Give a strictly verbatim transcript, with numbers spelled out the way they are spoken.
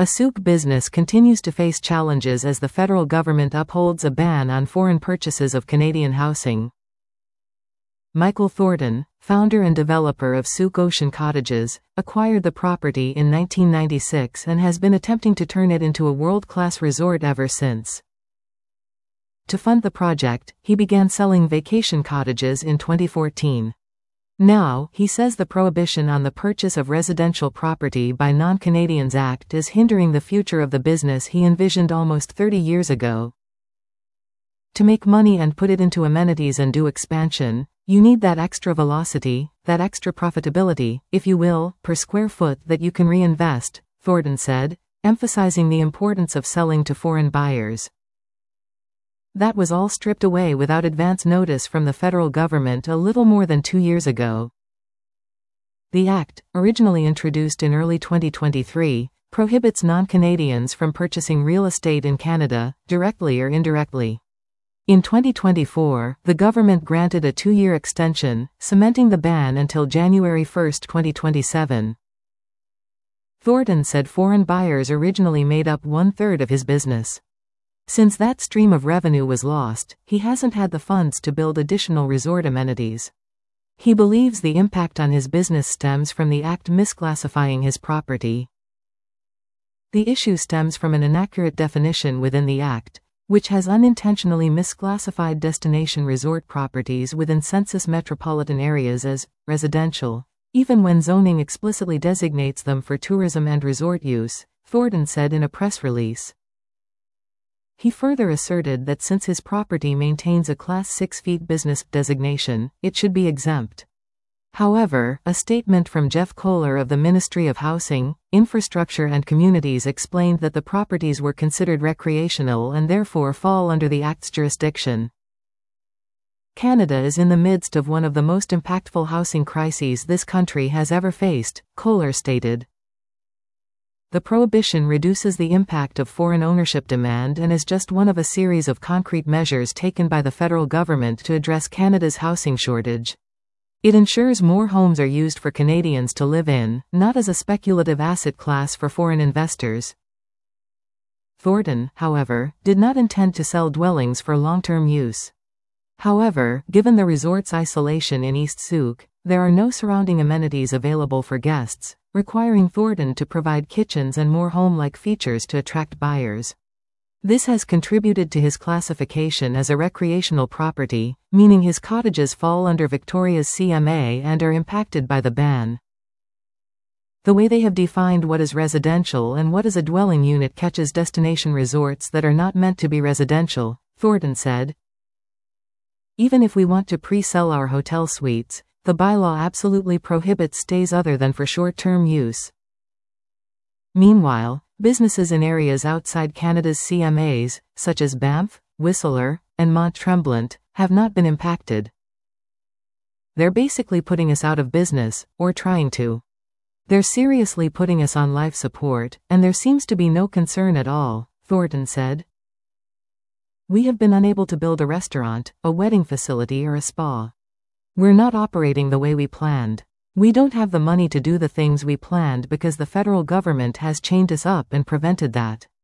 A souk business continues to face challenges as the federal government upholds a ban on foreign purchases of Canadian housing. Michael Thornton, founder and developer of Souk Ocean Cottages, acquired the property in nineteen ninety-six and has been attempting to turn it into a world-class resort ever since. To fund the project, he began selling vacation cottages in twenty fourteen. Now, he says the prohibition on the purchase of residential property by non-Canadians Act is hindering the future of the business he envisioned almost thirty years ago. To make money and put it into amenities and do expansion, you need that extra velocity, that extra profitability, if you will, per square foot that you can reinvest, Thornton said, emphasizing the importance of selling to foreign buyers. That was all stripped away without advance notice from the federal government a little more than two years ago. The act, originally introduced in early twenty twenty-three, prohibits non-Canadians from purchasing real estate in Canada, directly or indirectly. In twenty twenty-four, the government granted a two-year extension, cementing the ban until January first, twenty twenty-seven. Thornton said foreign buyers originally made up one-third of his business. Since that stream of revenue was lost, he hasn't had the funds to build additional resort amenities. He believes the impact on his business stems from the act misclassifying his property. The issue stems from an inaccurate definition within the act, which has unintentionally misclassified destination resort properties within census metropolitan areas as residential, even when zoning explicitly designates them for tourism and resort use, Thornton said in a press release. He further asserted that since his property maintains a Class six feet business designation, it should be exempt. However, a statement from Jeff Kohler of the Ministry of Housing, Infrastructure and Communities explained that the properties were considered recreational and therefore fall under the Act's jurisdiction. Canada is in the midst of one of the most impactful housing crises this country has ever faced, Kohler stated. The prohibition reduces the impact of foreign ownership demand and is just one of a series of concrete measures taken by the federal government to address Canada's housing shortage. It ensures more homes are used for Canadians to live in, not as a speculative asset class for foreign investors. Thornton, however, did not intend to sell dwellings for long-term use. However, given the resort's isolation in East Souk, there are no surrounding amenities available for guests, requiring Thornton to provide kitchens and more home-like features to attract buyers. This has contributed to his classification as a recreational property, meaning his cottages fall under Victoria's C M A and are impacted by the ban. The way they have defined what is residential and what is a dwelling unit catches destination resorts that are not meant to be residential, Thornton said. Even if we want to pre-sell our hotel suites, the bylaw absolutely prohibits stays other than for short-term use. Meanwhile, businesses in areas outside Canada's C M As, such as Banff, Whistler, and Mont Tremblant, have not been impacted. They're basically putting us out of business, or trying to. They're seriously putting us on life support, and there seems to be no concern at all, Thornton said. We have been unable to build a restaurant, a wedding facility or a spa. We're not operating the way we planned. We don't have the money to do the things we planned because the federal government has chained us up and prevented that.